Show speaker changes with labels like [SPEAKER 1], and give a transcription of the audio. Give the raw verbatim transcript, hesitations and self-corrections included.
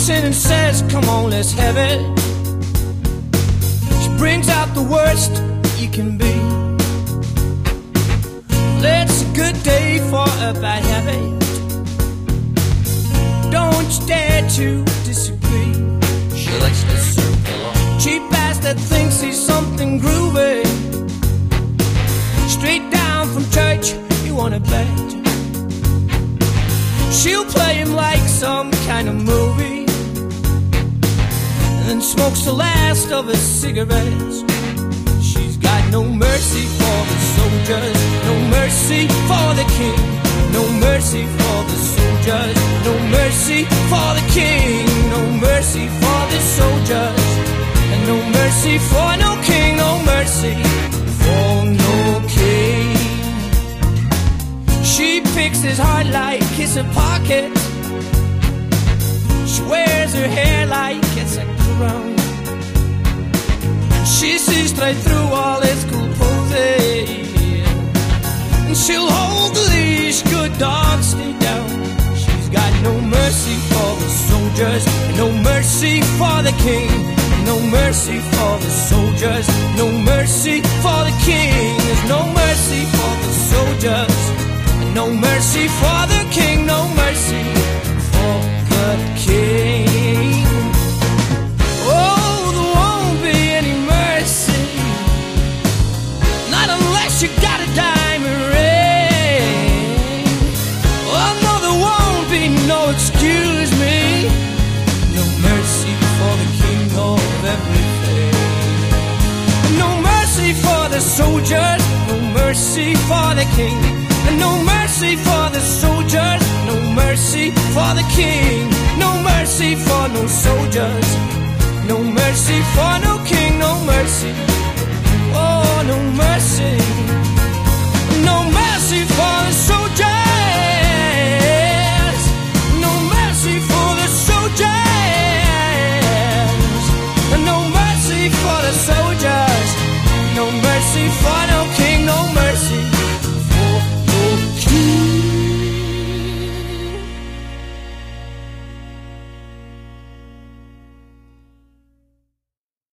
[SPEAKER 1] walks in and says, come on, let's have it. She brings out the worst you can be. Well, it's a good day for a bad habit. Don't you dare to disagree.
[SPEAKER 2] She likes to surf along.
[SPEAKER 1] Cheap ass that thinks he's something groovy. Straight down from church, you wanna bet. She'll play him like some kind of movie, and then smokes the last of his cigarettes. She's got no mercy for the soldiers, no mercy for the king, no mercy for the soldiers, no mercy for the king, no mercy for the soldiers, and no mercy for no king, no mercy for no king. She picks his heart like it's a pocket. She wears her hair like it's a crown. She sees straight through all his cool poses, and she'll hold the leash, good dog, stay down. She's got no mercy for the soldiers, and no mercy for the king, and no mercy for the soldiers, no mercy for the king. There's no mercy for the soldiers, no mercy for the king, no mercy for the king. Oh, there won't be any mercy, not unless you got a diamond ring. Oh no, there won't be no excuse me, no mercy for the king of everything. No mercy for the soldiers, no mercy for the king, and no mercy for the soldiers, no mercy for the king, no mercy for no soldiers, no mercy for no king, no mercy